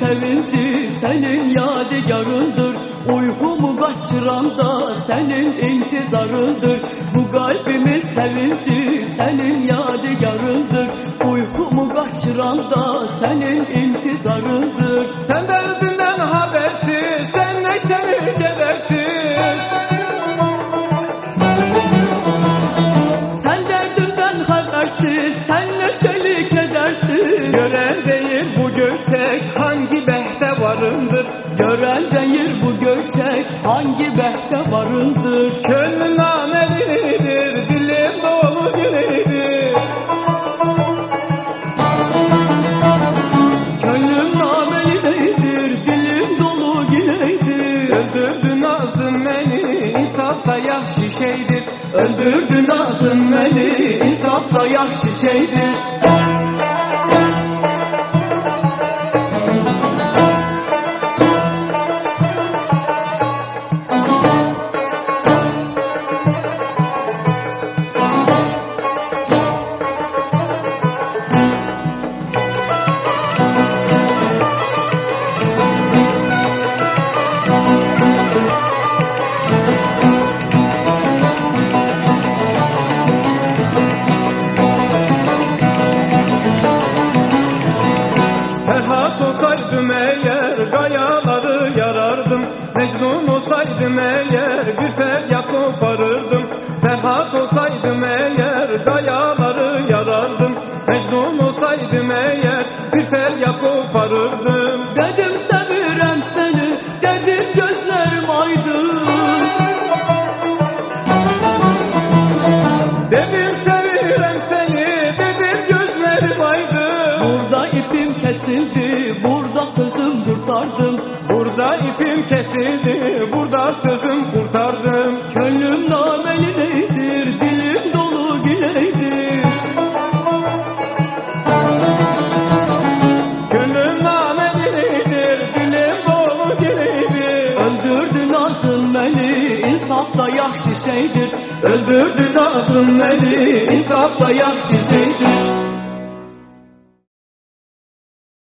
sevinci senin yadigarındır. Uykumu kaçıran da senin intizarındır. Bu kalbimin sevinci senin yadigarındır. Uykumu kaçıran da senin intizarındır. Sen derdinden habersiz, sen neşeni kedersiz. Sen derdinden habersiz, sen neşeli kedersiz. Gören değil bu göçek hangi behte varındır. Gören değil bu göçek hangi behte varındır. Gönlüm namelidir, dilim dolu güneydir. Gönlüm namelidir, dilim dolu güneydir. Öldürdü nazın beni, insaf da yakşı şeydir. Öldürdü nazın beni, insaf da yakşı şeydir. Ferhat olsaydım eğer kayaları yarardım. Mecnun olsaydım eğer bir feryat koparırdım. Ferhat olsaydım eğer kayaları yarardım. Mecnun olsaydım eğer bir feryat koparırdım. Dedim sevirem seni, dedim gözlerim aydın. Dedim sevirem seni, dedim gözlerim aydın. Burada ipim kesildi, burada sözüm kurtardım. Burada ipim kesildi, burada sözüm kurtardım. Gönlüm namelideydir, dilim dolu güneydir. Gönlüm namelidir, dilim dolu güneydir. Öldürdü nazın beni, insaf da yakşı şeydir. Öldürdü nazım beni, insaf da yakşı şeydir.